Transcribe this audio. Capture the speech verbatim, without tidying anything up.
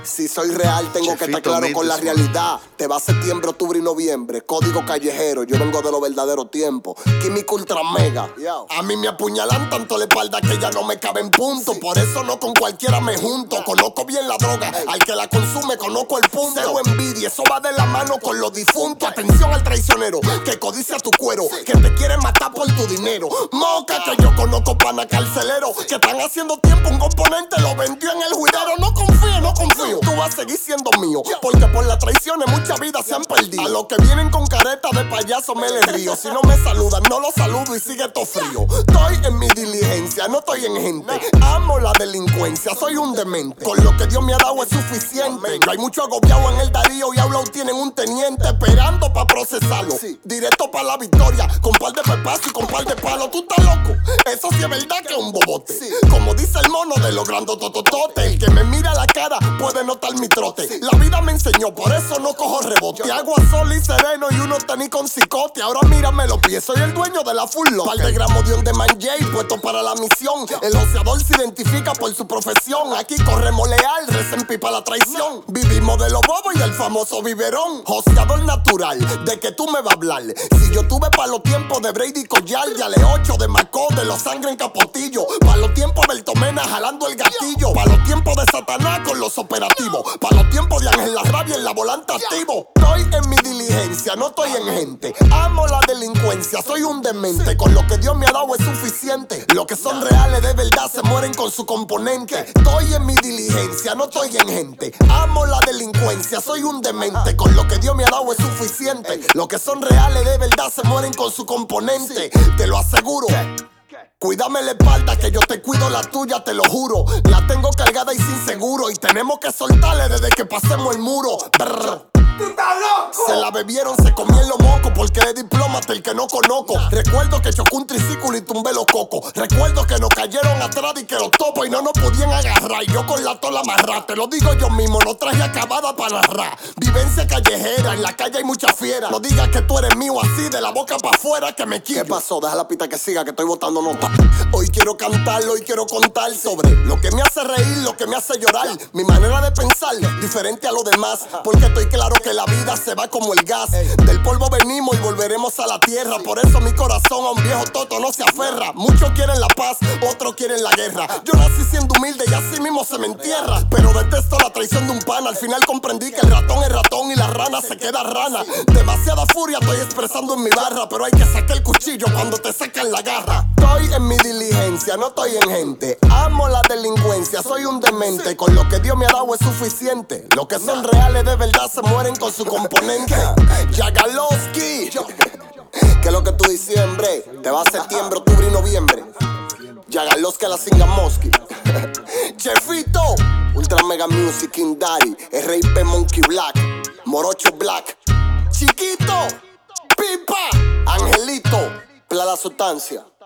Si soy real, tengo que estar claro con la realidad. Te va septiembre, octubre y noviembre. Código callejero, yo vengo de los verdaderos tiempos. Químico ultra mega. A mí me apuñalan tanto la espalda que ya no me cabe en punto. Por eso no con cualquiera me junto. Conozco bien la droga, al que la consume conozco el punto. Cero envidia, eso va de la mano con los difuntos. Atención al traicionero, que codicia tu cuero, que te quiere matar por tu dinero. Moca, que yo conozco pana carcelero, que están haciendo tiempo un componente lo vendió en el juidero. No confío, no confío. Tú vas a seguir siendo mío, porque por las traiciones muchas vidas se han perdido. A los que vienen con careta de payaso me les río. Si no me saludan, no los saludo y sigue todo frío. Estoy en mi diligencia, no estoy en gente. Amo la delincuencia, soy un demente. Con lo que Dios me ha dado es suficiente. No hay mucho agobiado en el Darío y Aulao tienen un teniente esperando para procesarlo. Directo para la victoria, con par de pepazos y con par de palos. Tú estás loco, eso sí es verdad que es un bobote. Como dice el mono de los grandototototes, el que me mira la cara puede notar mi trote. La vida me enseñó, por eso no cojo rebote. Agua, sol y sereno y uno tenis con cicote. Ahora mírame los pies, soy el dueño de la full lock. Par de gramos de un de Manjay puesto para la misión. El joseador se identifica por su profesión. Aquí corremos leal, recen pipa la traición. Vivimos de los bobos y del famoso biberón. Joseador natural, de que tú me vas a hablar. Si yo tuve para los tiempos de Brady Collar, ya le ocho de Macó, de los sangre en Capotillo. Para los tiempos del Tomena jalando el gatillo. Para los tiempos de Satanás con los operativos. Para los tiempos de Ángel La Rabia en la volante activo. Estoy en mi diligencia, no estoy en gente. Amo la delincuencia, soy un demente. Con lo que Dios me ha dado es suficiente. Los que son reales de verdad se mueren con su componente. Estoy en mi diligencia, no estoy en gente. Amo la delincuencia, soy un demente. Con lo que Dios me ha dado es suficiente. Los que son reales de verdad se mueren con su componente. Te lo aseguro. Cuídame la espalda que yo te cuido la tuya, te lo juro. La tengo cargada y sin seguro. Y tenemos que soltarle desde que pasemos el muro. Brr. ¡Tú estás loco! Se la bebieron, se comieron los mocos porque es diplomata el que no conozco. Recuerdo que chocó un triciclo y tumbé los cocos. Recuerdo que nos cayeron atrás y que los topos y no nos podían agarrar. Y yo con la tola amarrada, te lo digo yo mismo, no traje acabada para narrar. Vivencia callejera, en la calle hay mucha fiera. No digas que tú eres mío así, de la boca para afuera que me quillo. ¿Qué pasó? Deja la pista que siga, que estoy botando nota. Hoy quiero cantar, hoy quiero contar sobre lo que me hace reír, lo que me hace llorar. Mi manera de pensar, diferente a lo demás. Porque estoy claro que la vida se va como el gas. Del polvo venimos y volveremos a la tierra. Por eso mi corazón a un viejo toto no se aferra. Muchos quieren la paz, otros quieren la guerra. Yo nací siendo humilde y así mismo se me entierra. Pero detesto la traición de un pana. Al final comprendí que el ratón es ratón y la rana se queda rana. Demasiada furia estoy expresando en mi barra, pero hay que sacar el cuchillo cuando te sacan la garra. Estoy en mi diligencia, no estoy en gente. Amo la delincuencia, soy un demente. Con lo que Dios me ha dado es suficiente. Los que son reales de verdad se mueren con su componente. Yagalowski. ¿Qué es lo que tú diciembre? Te va a septiembre, octubre y noviembre. Yagalowski a la Singamoski. Chefito. Ultra Mega Music King Daddy. R I P Monkey Black. Morocho Black. Chiquito. Pipa. Angelito. Plala Sustancia.